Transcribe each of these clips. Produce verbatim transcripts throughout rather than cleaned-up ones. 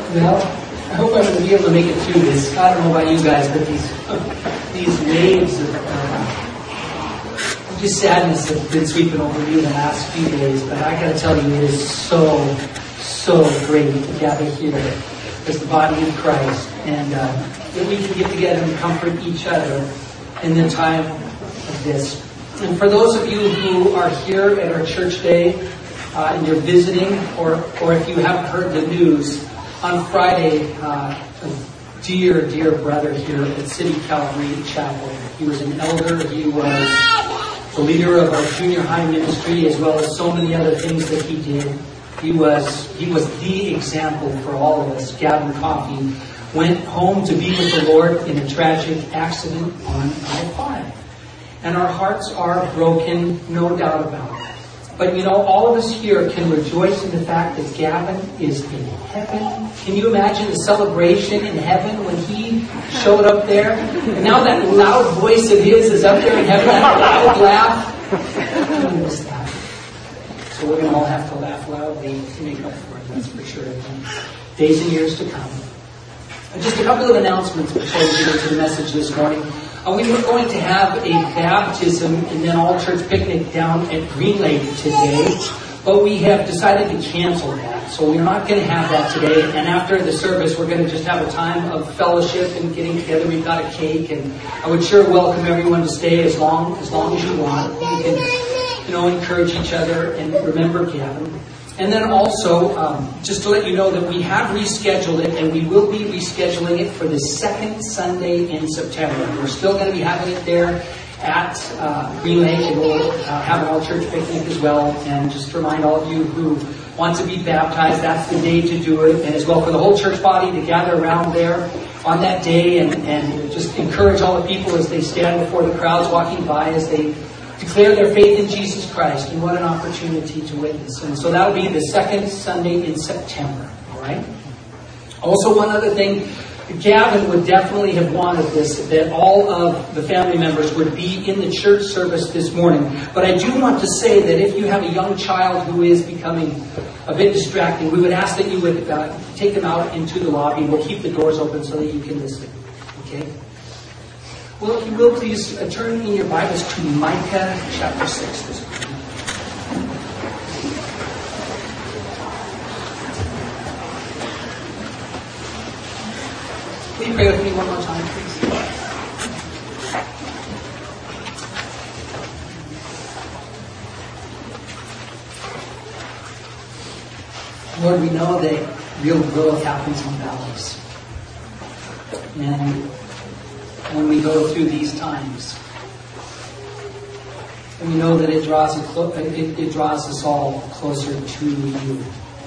Well, I hope I'm going to be able to make it through this. I don't know about you guys, but these these waves of uh, just sadness have been sweeping over me the last few days. But I got to tell you, it is so, so great to gather here as the body of Christ, and uh, that we can get together and comfort each other in the time of this. And for those of you who are here at our church day, uh, and you're visiting, or or if you haven't heard the news, on Friday, uh, a dear, dear brother here at City Calvary Chapel. He was an elder. He was the leader of our junior high ministry, as well as so many other things that he did. He was he was the example for all of us. Gavin Coffey went home to be with the Lord in a tragic accident on I five. And our hearts are broken, no doubt about it. But you know, all of us here can rejoice in the fact that Gavin is in heaven. Can you imagine the celebration in heaven when he showed up there? And now that loud voice of his is up there in heaven, that loud laugh. I'm going to miss that. So we're going to all have to laugh loudly to make up for it, that's for sure. In days and years to come. And just a couple of announcements before we get into the message this morning. Uh, we were going to have a baptism and then all church picnic down at Green Lake today, but we have decided to cancel that. So we're not going to have that today. And after the service, we're going to just have a time of fellowship and getting together. We've got a cake, and I would sure welcome everyone to stay as long as long as you want. You can, you know, encourage each other and remember Gavin. And then also, um, just to let you know that we have rescheduled it, and we will be rescheduling it for the second Sunday in September. We're still going to be having it there at uh, Green Lake, and we'll uh, have an all-church picnic as well. And just to remind all of you who want to be baptized, that's the day to do it. And as well for the whole church body to gather around there on that day and, and just encourage all the people as they stand before the crowds walking by, as they declare their faith in Jesus Christ. And what an opportunity to witness. And so that'll be the second Sunday in September. All right? Also, one other thing, Gavin would definitely have wanted this, that all of the family members would be in the church service this morning. But I do want to say that if you have a young child who is becoming a bit distracting, we would ask that you would uh, take them out into the lobby. We'll keep the doors open so that you can listen. Okay? Well, if you will, please uh, turn in your Bibles to Micah chapter six this morning. Will you pray with me one more time, please? Lord, we know that real growth happens in valleys. And when we go through these times, and we know that it draws a clo- it, it draws us all closer to you.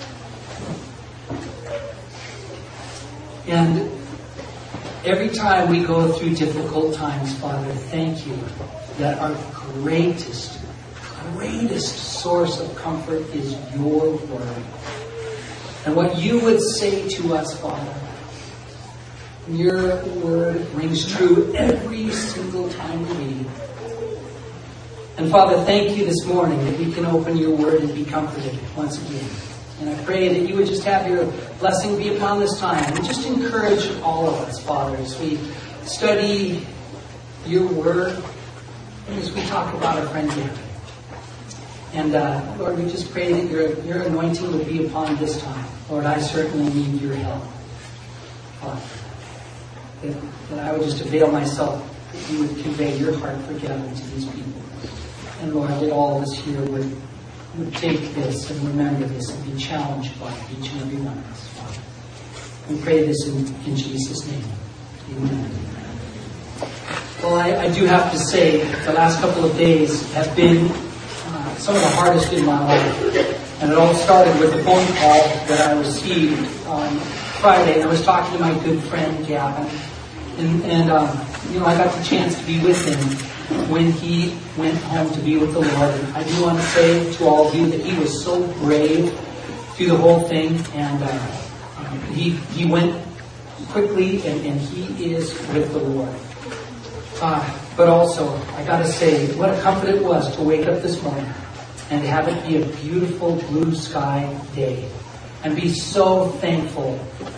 And every time we go through difficult times, Father, thank you that our greatest, greatest source of comfort is your word. And what you would say to us, Father, your word rings true every single time we read. And Father, thank you this morning that we can open your word and be comforted once again. And I pray that you would just have your blessing be upon this time. And just encourage all of us, Father, as we study your word and as we talk about our friend Gavin. And uh, Lord, we just pray that your, your anointing would be upon this time. Lord, I certainly need your help, Father. That, that I would just avail myself, that you would convey your heart for Gavin to these people. And Lord, that all of us here would, would take this and remember this and be challenged by each and every one of us, Father. We pray this in, in Jesus' name. Amen. Well, I, I do have to say, the last couple of days have been uh, some of the hardest in my life. And it all started with a phone call that I received on Friday. And I was talking to my good friend, Gavin. And, and um, you know, I got the chance to be with him when he went home to be with the Lord. And I do want to say to all of you that he was so brave through the whole thing. And uh, um, he he went quickly, and, and he is with the Lord. Uh, but also, I got to say, what a comfort it was to wake up this morning and have it be a beautiful blue sky day. And be so thankful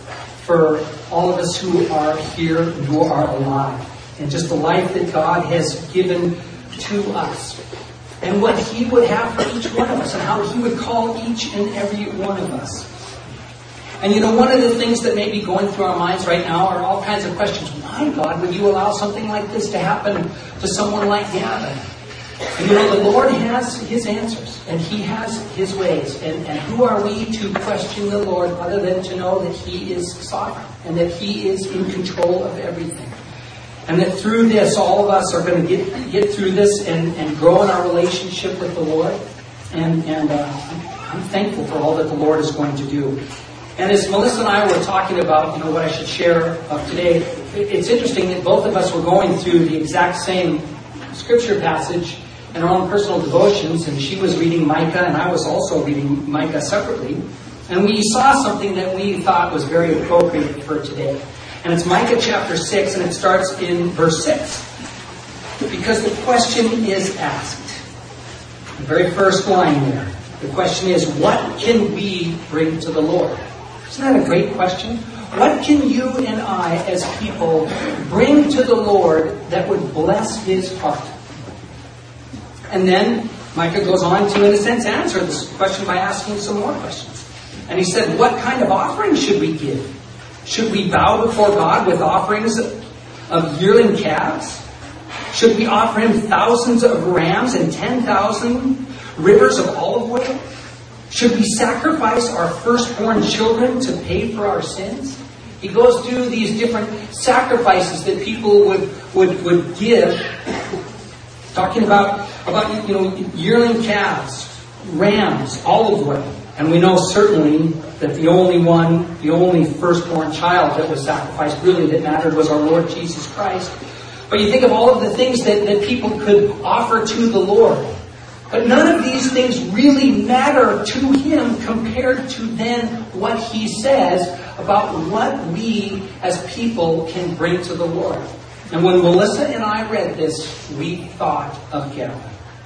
for all of us who are here and who are alive, and just the life that God has given to us, and what He would have for each one of us, and how He would call each and every one of us. And you know, one of the things that may be going through our minds right now are all kinds of questions. Why, God, would you allow something like this to happen to someone like Gavin? And you know, the Lord has His answers, and He has His ways. And, and who are we to question the Lord other than to know that He is sovereign and that He is in control of everything? And that through this, all of us are going to get get through this and, and grow in our relationship with the Lord. And, and uh, I'm, I'm thankful for all that the Lord is going to do. And as Melissa and I were talking about, you know, what I should share of today, it's interesting that both of us were going through the exact same scripture passage in our own personal devotions, and she was reading Micah, and I was also reading Micah separately. And we saw something that we thought was very appropriate for today. And it's Micah chapter six, and it starts in verse six. Because the question is asked. The very first line there. The question is, what can we bring to the Lord? Isn't that a great question? What can you and I as people bring to the Lord that would bless His heart? And then Micah goes on to, in a sense, answer this question by asking some more questions. And he said, what kind of offering should we give? Should we bow before God with offerings of yearling calves? Should we offer Him thousands of rams and ten thousand rivers of olive oil? Should we sacrifice our firstborn children to pay for our sins? He goes through these different sacrifices that people would would, would give, talking about, about you know yearling calves, rams, olive oil. And we know certainly that the only one, the only firstborn child that was sacrificed, really that mattered, was our Lord Jesus Christ. But you think of all of the things that, that people could offer to the Lord. But none of these things really matter to Him compared to then what He says about what we as people can bring to the Lord. And when Melissa and I read this, we thought of Gavin.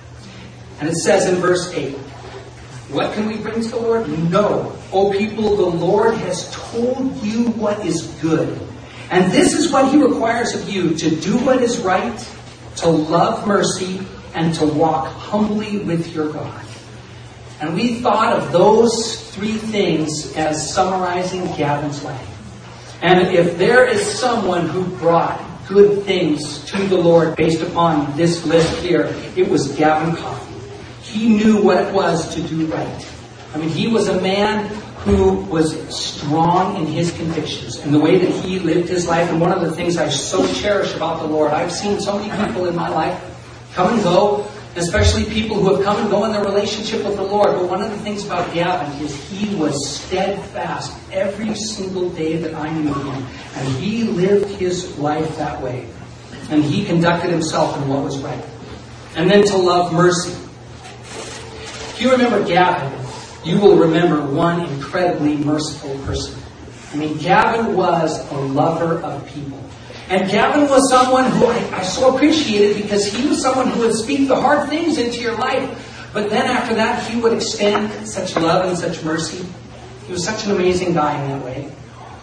And it says in verse eight, what can we bring to the Lord? No. O people, the Lord has told you what is good. And this is what He requires of you, to do what is right, to love mercy, and to walk humbly with your God. And we thought of those three things as summarizing Gavin's life. And if there is someone who brought good things to the Lord based upon this list here, it was Gavin Coffey. He knew what it was to do right. I mean, he was a man who was strong in his convictions and the way that he lived his life. And one of the things I so cherish about the Lord, I've seen so many people in my life come and go, especially people who have come and go in their relationship with the Lord. But one of the things about Gavin is he was steadfast every single day that I knew him. And he lived his life that way. And he conducted himself in what was right. And then to love mercy. If you remember Gavin, you will remember one incredibly merciful person. I mean, Gavin was a lover of people. And Gavin was someone who I, I so appreciated because he was someone who would speak the hard things into your life. But then after that, he would extend such love and such mercy. He was such an amazing guy in that way.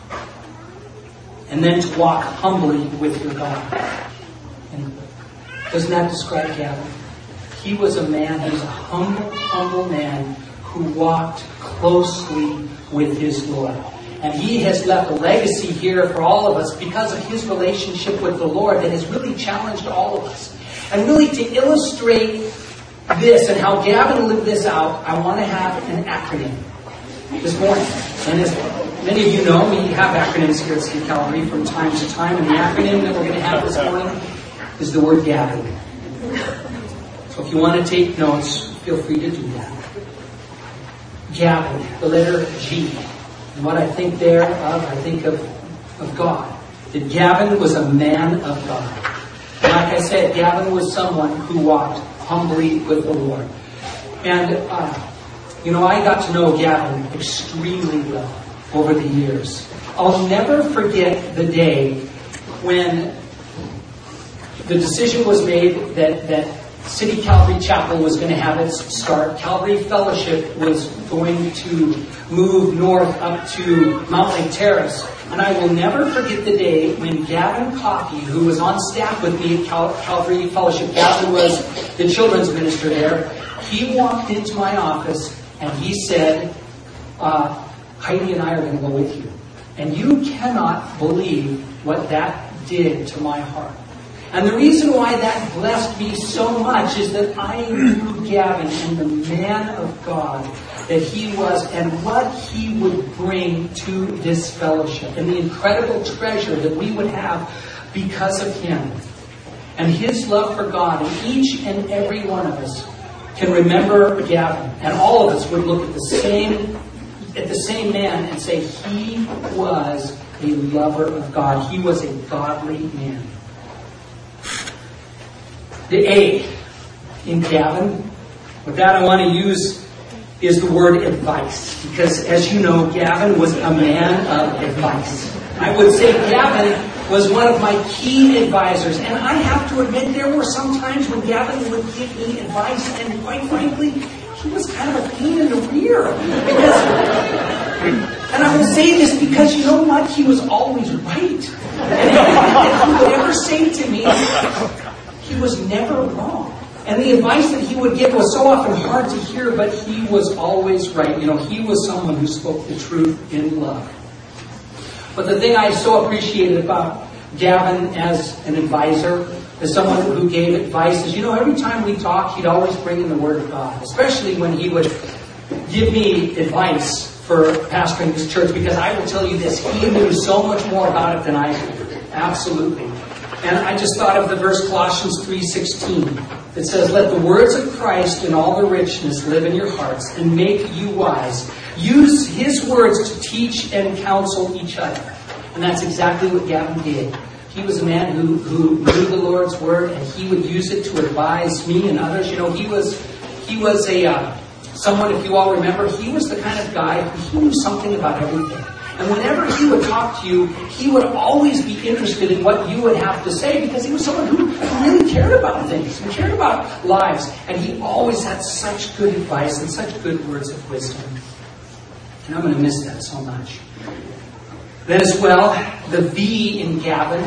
And then to walk humbly with your God. And doesn't that describe Gavin? He was a man, he was a humble, humble man who walked closely with his Lord. And he has left a legacy here for all of us because of his relationship with the Lord that has really challenged all of us. And really to illustrate this and how Gavin lived this out, I want to have an acronym this morning. And as many of you know, we have acronyms here at City Calvary from time to time. And the acronym that we're going to have this morning is the word Gavin. So if you want to take notes, feel free to do that. Gavin, the letter G. And what I think thereof, I think of, of God. That Gavin was a man of God. And like I said, Gavin was someone who walked humbly with the Lord. And, uh, you know, I got to know Gavin extremely well over the years. I'll never forget the day when the decision was made that, that City Calvary Chapel was going to have its start. Calvary Fellowship was going to move north up to Mount Lake Terrace. And I will never forget the day when Gavin Coffey, who was on staff with me at Cal- Calvary Fellowship, Gavin was the children's minister there, he walked into my office and he said, uh, Heidi and I are going to go with you. And you cannot believe what that did to my heart. And the reason why that blessed me so much is that I knew Gavin and the man of God that he was and what he would bring to this fellowship and the incredible treasure that we would have because of him. And his love for God, and each and every one of us can remember Gavin, and all of us would look at the same at the same man and say he was a lover of God. He was a godly man. The A in Gavin, with that I want to use is the word advice. Because as you know, Gavin was a man of advice. I would say Gavin was one of my key advisors. And I have to admit, there were some times when Gavin would give me advice, and quite frankly, he was kind of a pain in the rear. Because, and I would say this because, you know what? He was always right. And everything that he would ever say to me, he was never wrong. And the advice that he would give was so often hard to hear, but he was always right. You know, he was someone who spoke the truth in love. But the thing I so appreciated about Gavin as an advisor, as someone who gave advice, is, you know, every time we talked, he'd always bring in the Word of God, especially when he would give me advice for pastoring this church, because I will tell you this, he knew so much more about it than I did. Absolutely. And I just thought of the verse Colossians three sixteen. It says, let the words of Christ in all the richness live in your hearts and make you wise. Use his words to teach and counsel each other. And that's exactly what Gavin did. He was a man who, who knew the Lord's word, and he would use it to advise me and others. You know, he was he was a uh, someone, if you all remember, he was the kind of guy who knew something about everything. And whenever he would talk to you, he would always be interested in what you would have to say, because he was someone who really cared about things, who cared about lives. And he always had such good advice and such good words of wisdom. And I'm going to miss that so much. Then as well, the V in Gavin.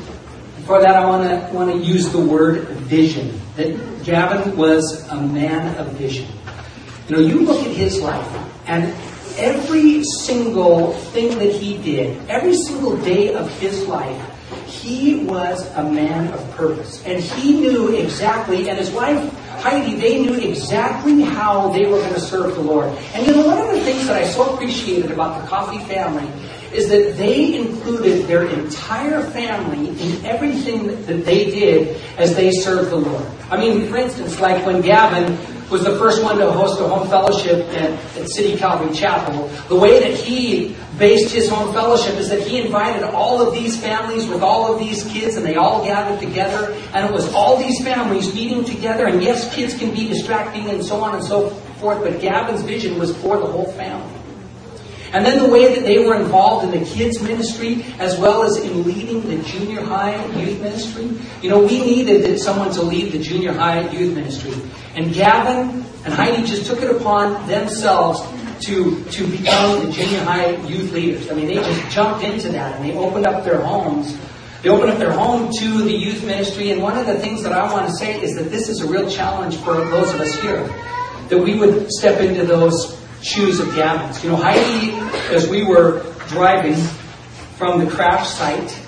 For that, I want to want to use the word vision. That Gavin was a man of vision. You know, you look at his life, and every single thing that he did, every single day of his life, he was a man of purpose. And he knew exactly, and his wife, Heidi, they knew exactly how they were going to serve the Lord. And you know, one of the things that I so appreciated about the Coffey family is that they included their entire family in everything that they did as they served the Lord. I mean, for instance, like when Gavin was the first one to host a home fellowship at, at City Calvary Chapel, the way that he based his home fellowship is that he invited all of these families with all of these kids, and they all gathered together, and it was all these families meeting together. And yes, kids can be distracting and so on and so forth, but Gavin's vision was for the whole family. And then the way that they were involved in the kids ministry, as well as in leading the junior high youth ministry. You know, we needed someone to lead the junior high youth ministry. And Gavin and Heidi just took it upon themselves to, to become the junior high youth leaders. I mean, they just jumped into that, and they opened up their homes. They opened up their home to the youth ministry. And one of the things that I want to say is that this is a real challenge for those of us here, that we would step into those shoes of Gavin's. You know, Heidi, as we were driving from the crash site,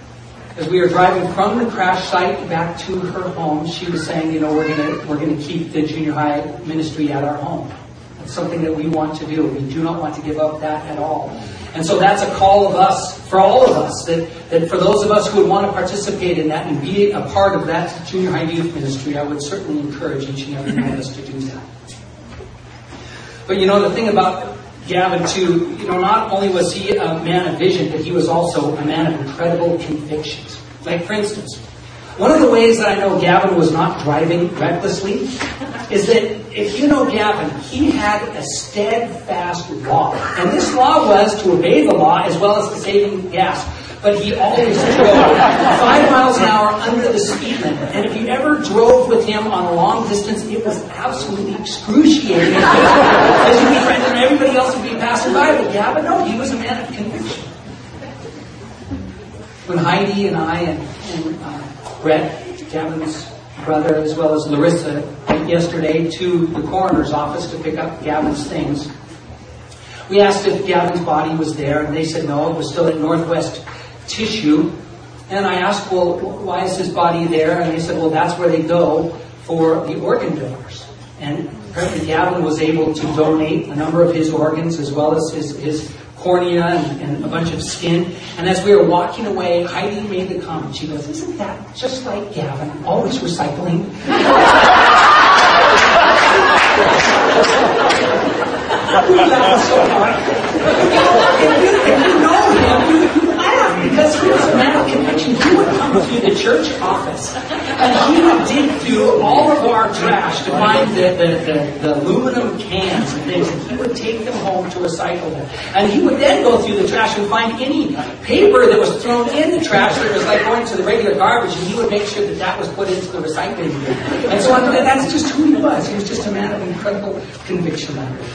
as we were driving from the crash site back to her home, she was saying, you know, we're gonna we're gonna keep the junior high ministry at our home. It's something that we want to do. We do not want to give up that at all. And so that's a call of us, for all of us, that, that for those of us who would want to participate in that and be a part of that junior high youth ministry, I would certainly encourage each and every one of us to do that. But you know, the thing about Gavin too, you know, not only was he a man of vision, but he was also a man of incredible convictions. Like, for instance, one of the ways that I know Gavin was not driving recklessly is that if you know Gavin, he had a steadfast law. And this law was to obey the law as well as to saving gas. but he always drove five miles an hour under the speed limit. And if you ever drove with him on a long distance, it was absolutely excruciating. As you'd be friends and everybody else would be passing by. But yeah, but no, he was a man of conviction. When Heidi and I and, and uh, Brett, Gavin's brother, as well as Larissa, went yesterday to the coroner's office to pick up Gavin's things, we asked if Gavin's body was there, and they said no, it was still at Northwest Tissue. And I asked, well, why is his body there? And they said, well, that's where they go for the organ donors. And apparently Gavin was able to donate a number of his organs, as well as his, his cornea and, and a bunch of skin. And as we were walking away, Heidi made the comment. She goes, isn't that just like Gavin, always recycling? We laughed so hard. If you, if you know him, you, you laugh because he was a man of conviction. He would come to the church office and he would dig through all of our trash to find the, the, the, the aluminum cans and things, and he would take them home to recycle them. And he would then go through the trash and find any paper that was thrown in the trash that was like going to the regular garbage, and he would make sure that that was put into the recycling bin. And so on, that's just who he was. He was just a man of incredible conviction.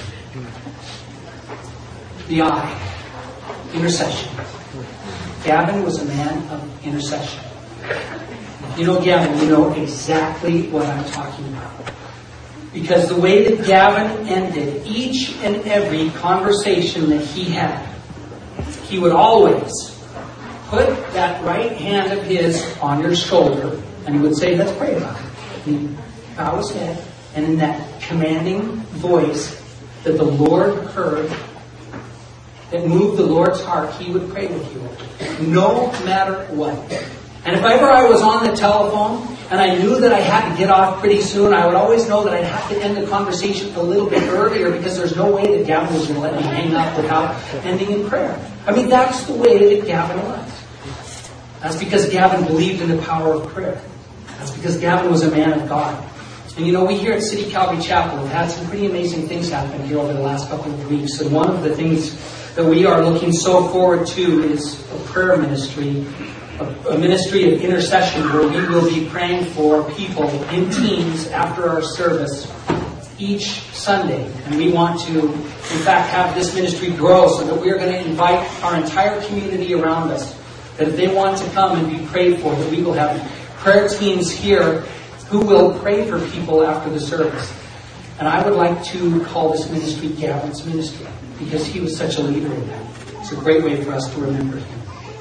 The I, intercession. Gavin was a man of intercession. You know, Gavin, you know exactly what I'm talking about. Because the way that Gavin ended each and every conversation that he had, he would always put that right hand of his on your shoulder, and he would say, let's pray about it. And he'd bow his head, and in that commanding voice that the Lord heard, that moved the Lord's heart, he would pray with you, no matter what. And if ever I was on the telephone and I knew that I had to get off pretty soon, I would always know that I'd have to end the conversation a little bit earlier, because there's no way that Gavin was going to let me hang up without ending in prayer. I mean, that's the way that Gavin was. That's because Gavin believed in the power of prayer. That's because Gavin was a man of God. And you know, we here at City Calvary Chapel have had some pretty amazing things happen here over the last couple of weeks. And one of the things that we are looking so forward to is a prayer ministry, a, a ministry of intercession, where we will be praying for people in teams after our service each Sunday. And we want to, in fact, have this ministry grow so that we are going to invite our entire community around us, that if they want to come and be prayed for, that we will have prayer teams here who will pray for people after the service. And I would like to call this ministry Gavin's Ministry, because he was such a leader in that. It's a great way for us to remember him.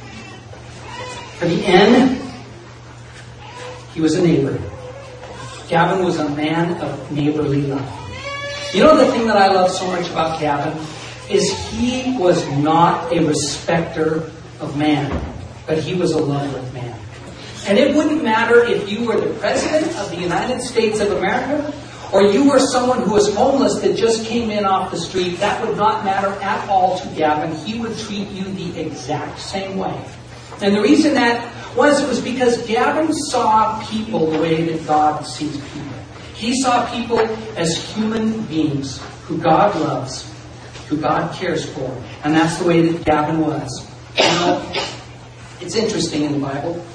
For the end, he was a neighbor. Gavin was a man of neighborly love. You know, the thing that I love so much about Gavin is he was not a respecter of man, but he was a lover of man. And it wouldn't matter if you were the President of the United States of America, or you were someone who was homeless that just came in off the street. That would not matter at all to Gavin. He would treat you the exact same way. And the reason that was, it was because Gavin saw people the way that God sees people. He saw people as human beings who God loves, who God cares for. And that's the way that Gavin was. You know, it's interesting in the Bible,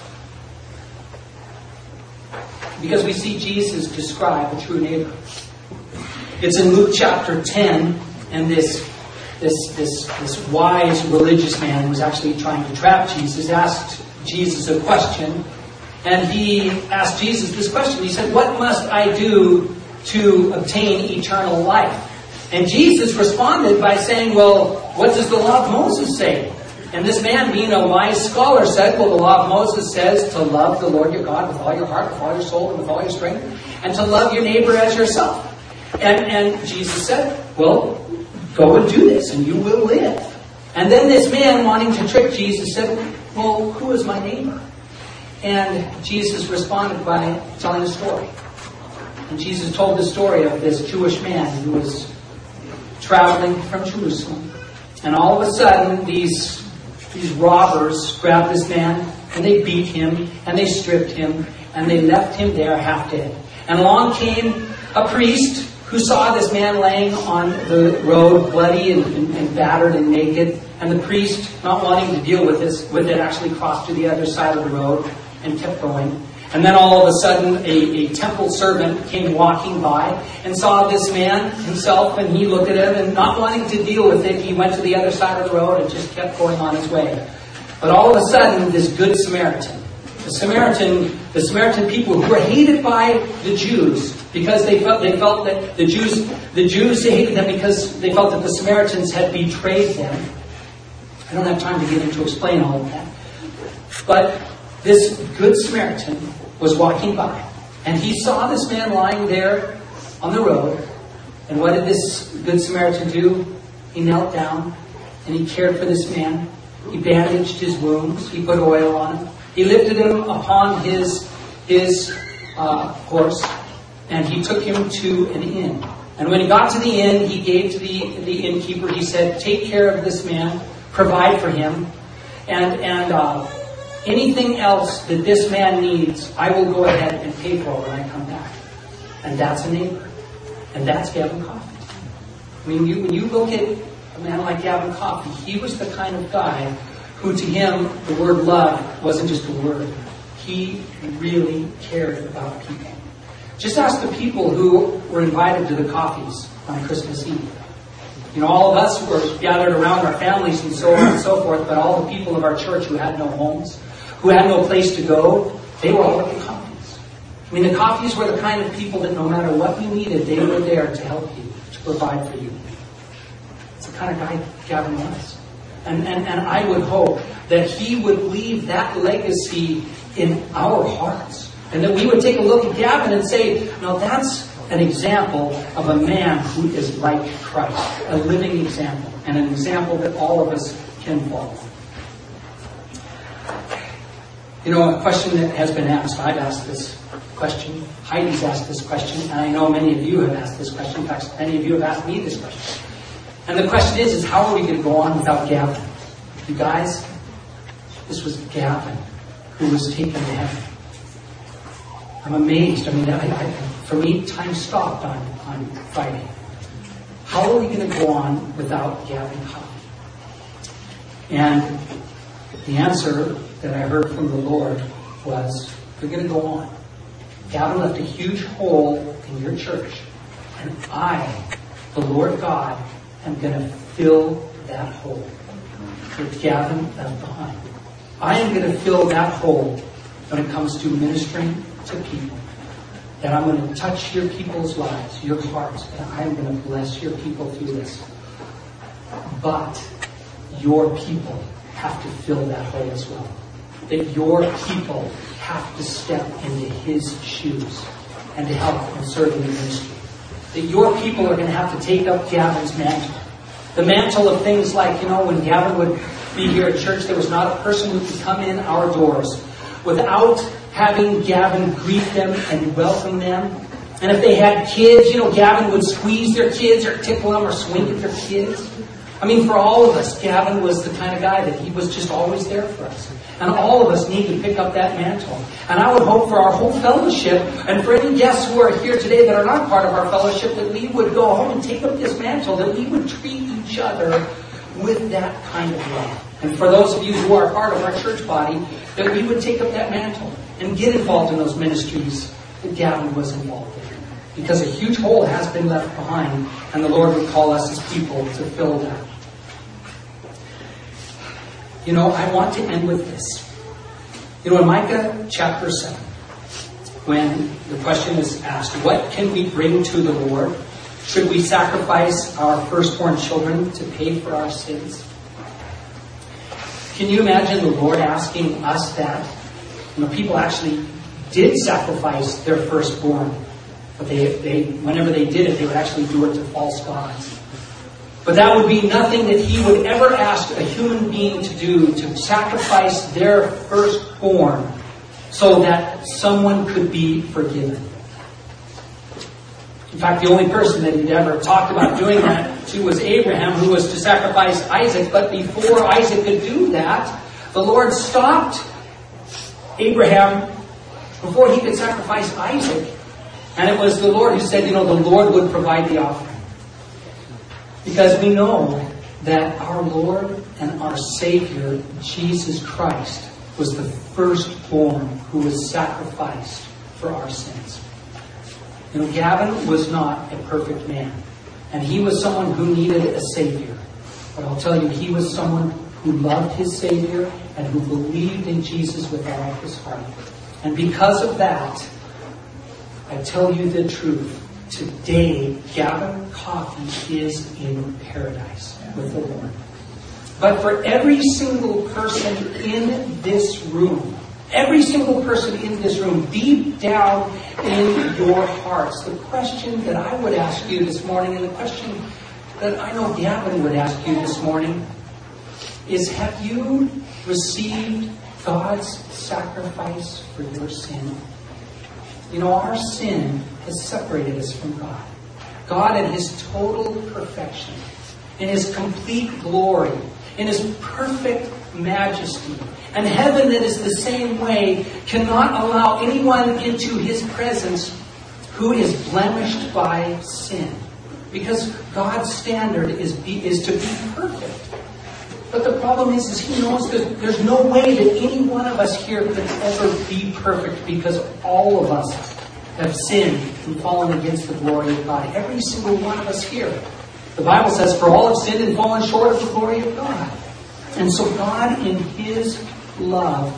because we see Jesus describe a true neighbor. It's in Luke chapter ten, and this, this, this, this wise religious man who was actually trying to trap Jesus asked Jesus a question, and he asked Jesus this question. He said, "What must I do to obtain eternal life?" And Jesus responded by saying, "Well, what does the law of Moses say?" And this man, being a wise scholar, said, well, the law of Moses says to love the Lord your God with all your heart, with all your soul, and with all your strength, and to love your neighbor as yourself. And, and Jesus said, well, go and do this, and you will live. And then this man, wanting to trick Jesus, said, well, who is my neighbor? And Jesus responded by telling a story. And Jesus told the story of this Jewish man who was traveling from Jerusalem. And all of a sudden, these These robbers grabbed this man, and they beat him, and they stripped him, and they left him there half dead. And along came a priest who saw this man laying on the road, bloody and, and, and battered and naked. And the priest, not wanting to deal with this, with it, actually crossed to the other side of the road and kept going. And then all of a sudden, a, a temple servant came walking by and saw this man himself, and he looked at him, and not wanting to deal with it, he went to the other side of the road and just kept going on his way. But all of a sudden, this good Samaritan, the Samaritan, the Samaritan people who were hated by the Jews because they felt they felt that the Jews, the Jews hated them because they felt that the Samaritans had betrayed them. I don't have time to get into explain all of that, but this good Samaritan was walking by, and he saw this man lying there on the road. And what did this good Samaritan do? He knelt down and he cared for this man. He bandaged his wounds. He put oil on him. He lifted him upon his his uh, horse, and he took him to an inn. And when he got to the inn, he gave to the the innkeeper. He said, "Take care of this man, provide for him, and and." Uh, Anything else that this man needs, I will go ahead and pay for when I come back." And that's a neighbor. And that's Gavin Coffey. I mean, you, when you look at a man like Gavin Coffey, he was the kind of guy who, to him, the word love wasn't just a word. He really cared about people. Just ask the people who were invited to the coffees on Christmas Eve. You know, all of us were gathered around our families and so on and so forth, but all the people of our church who had no homes, who had no place to go, they were all at the coffees. I mean, the coffees were the kind of people that no matter what you needed, they were there to help you, to provide for you. It's the kind of guy Gavin was. And, and, and I would hope that he would leave that legacy in our hearts. And that we would take a look at Gavin and say, no, that's an example of a man who is like Christ. A living example. And an example that all of us can follow. You know, a question that has been asked, I've asked this question, Heidi's asked this question, and I know many of you have asked this question. In fact, many of you have asked me this question. And the question is, is how are we going to go on without Gavin? You guys, this was Gavin who was taken to heaven. I'm amazed. I mean, I, I, for me, time stopped on, on Friday. How are we going to go on without Gavin Coffey? And the answer that I heard from the Lord was, we're going to go on. Gavin left a huge hole in your church. And I, the Lord God, am going to fill that hole that Gavin left behind. I am going to fill that hole when it comes to ministering to people. That I'm going to touch your people's lives, your hearts, and I am going to bless your people through this. But your people have to fill that hole as well. That your people have to step into his shoes and to help and serve in the ministry. That your people are going to have to take up Gavin's mantle. The mantle of things like, you know, when Gavin would be here at church, there was not a person who could come in our doors without having Gavin greet them and welcome them. And if they had kids, you know, Gavin would squeeze their kids or tickle them or swing at their kids. I mean, for all of us, Gavin was the kind of guy that he was just always there for us. And all of us need to pick up that mantle. And I would hope for our whole fellowship, and for any guests who are here today that are not part of our fellowship, that we would go home and take up this mantle, that we would treat each other with that kind of love. And for those of you who are part of our church body, that we would take up that mantle and get involved in those ministries that Gavin was involved in. Because a huge hole has been left behind, and the Lord would call us as people to fill that. You know, I want to end with this. You know, in Micah chapter seven, when the question is asked, what can we bring to the Lord? Should we sacrifice our firstborn children to pay for our sins? Can you imagine the Lord asking us that? You know, people actually did sacrifice their firstborn. But they, they, whenever they did it, they would actually do it to false gods. But that would be nothing that he would ever ask a human being to do, to sacrifice their firstborn so that someone could be forgiven. In fact, the only person that he'd ever talked about doing that to was Abraham, who was to sacrifice Isaac. But before Isaac could do that, the Lord stopped Abraham before he could sacrifice Isaac. And it was the Lord who said, you know, the Lord would provide the offering. Because we know that our Lord and our Savior, Jesus Christ, was the firstborn who was sacrificed for our sins. You know, Gavin was not a perfect man, and he was someone who needed a Savior. But I'll tell you, he was someone who loved his Savior and who believed in Jesus with all of his heart. And because of that, I tell you the truth. Today, Gavin Coffey is in paradise with the Lord. But for every single person in this room, every single person in this room, deep down in your hearts, the question that I would ask you this morning, and the question that I know Gavin would ask you this morning, is have you received God's sacrifice for your sin? You know, our sin has separated us from God. God in His total perfection, in His complete glory, in His perfect majesty. And heaven that is the same way cannot allow anyone into His presence who is blemished by sin. Because God's standard is, be, is to be perfect. But the problem is, is He knows that there's no way that any one of us here could ever be perfect, because all of us have sinned and fallen against the glory of God. Every single one of us here. The Bible says, for all have sinned and fallen short of the glory of God. And so God, in His love,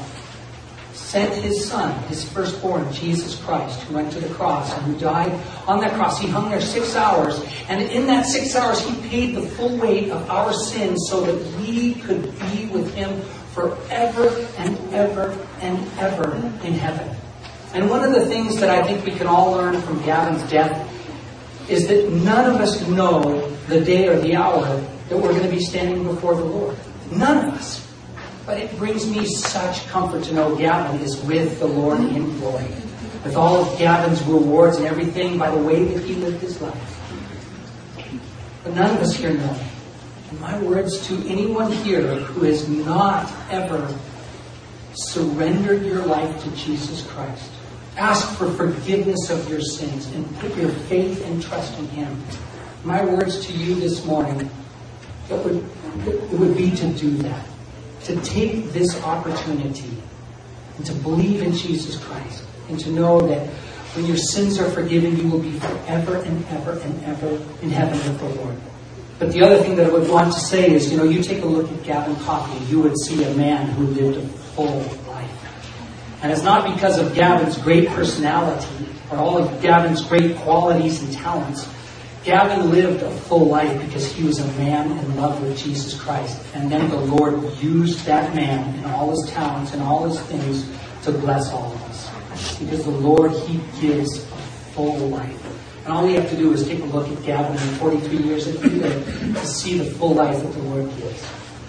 sent His Son, His firstborn, Jesus Christ, who went to the cross and who died on that cross. He hung there six hours. And in that six hours, He paid the full weight of our sins so that we could be with Him forever and ever and ever in heaven. And one of the things that I think we can all learn from Gavin's death is that none of us know the day or the hour that we're going to be standing before the Lord. None of us. But it brings me such comfort to know Gavin is with the Lord in glory, with all of Gavin's rewards and everything by the way that he lived his life. But none of us here know. And my words to anyone here who has not ever surrendered your life to Jesus Christ, ask for forgiveness of your sins and put your faith and trust in Him. My words to you this morning, it would, it would be to do that. To take this opportunity and to believe in Jesus Christ and to know that when your sins are forgiven, you will be forever and ever and ever in heaven with the Lord. But the other thing that I would want to say is, you know, you take a look at Gavin Coffey, you would see a man who lived a full life. And it's not because of Gavin's great personality or all of Gavin's great qualities and talents. Gavin lived a full life because he was a man in love with Jesus Christ. And then the Lord used that man and all his talents and all his things to bless all of us. Because the Lord, He gives a full life. And all we have to do is take a look at Gavin in forty-three years that he lived to see the full life that the Lord gives.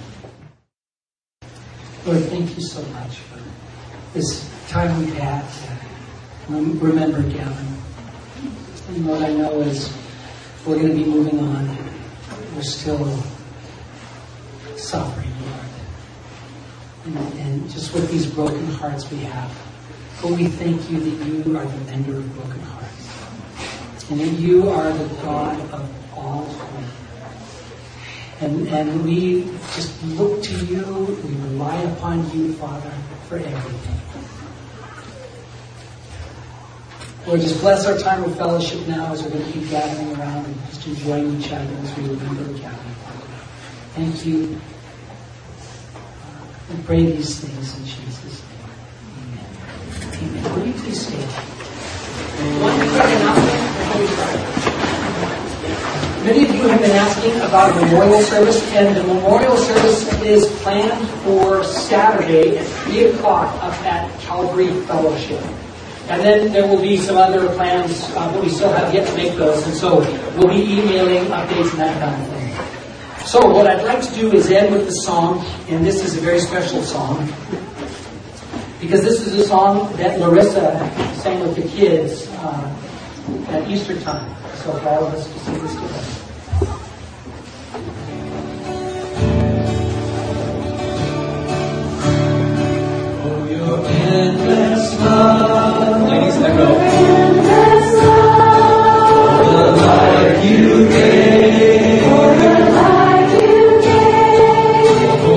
Lord, thank you so much for this time we've had to remember Gavin. And what I know is we're going to be moving on. We're still suffering, Lord. And, and just with these broken hearts we have. But we thank you that you are the mender of broken hearts. And that you are the God of all hope. And, and we just look to you, we rely upon you, Father, for everything. Lord, just bless our time of fellowship now as we're going to keep gathering around and just enjoying each other as we remember Gavin. Thank you. We pray these things in Jesus' name. Amen. Amen. Will you please stand? One quick announcement before we start. Many of you have been asking about a memorial service, and the memorial service is planned for Saturday at three o'clock up at Calvary Fellowship. And then there will be some other plans, uh, but we still have yet to make those. And so we'll be emailing updates and that kind of thing. So what I'd like to do is end with the song, and this is a very special song. Because this is a song that Larissa sang with the kids uh, at Easter time. So for all of us to sing this together. Oh, your endless love. Ladies, echo. Endless love. For the life you gave. For the life you gave.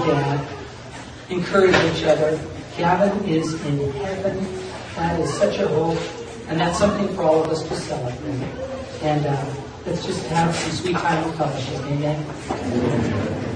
dad. Encourage each other. Gavin is in heaven. That is such a hope. And that's something for all of us to celebrate. And uh, let's just have some sweet time of fellowship. Amen.